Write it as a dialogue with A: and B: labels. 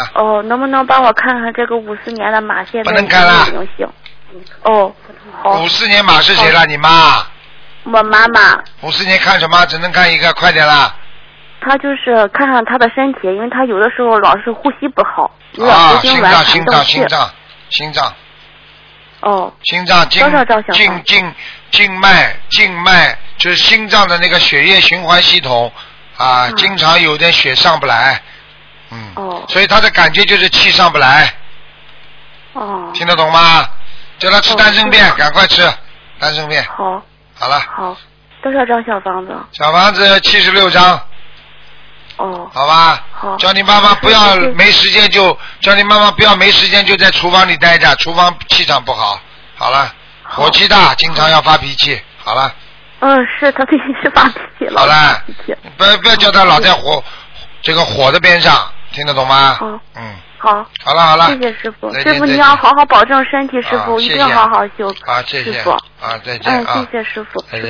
A: 哦，能不能帮我看看这个54年的马现在
B: 不能看了。
A: 有性？哦，好。
B: 54年马是谁了？你妈？
A: 我妈妈。
B: 54年看什么？只能看一个，快点啦！
A: 她就是看看她的身体，因为她有的时候老是呼吸不好，有点
B: 啊，
A: 呼吸软喘动气。
B: 心脏。
A: 哦。
B: 心脏静脉就是心脏的那个血液循环系统啊，经常有点血上不来，所以他的感觉就是气上不来。听得懂吗？叫他吃丹参片，赶快吃丹参片。好了。
A: 好，多少张小房子？
B: 小房子76张。好吧。好。叫你妈妈不要没时间就在厨房里待着，厨房气场不好。好了。火气大，经常要发脾气。好了。
A: 是他最近是发脾气了。
B: 好了。不要叫他老在火的边上，听得懂吗？
A: 好。好了。谢谢师傅。师傅你要好好保重身体，师傅一定好好修。
B: 谢谢。
A: 师傅。
B: 再见。
A: 谢谢师傅。
B: 再见。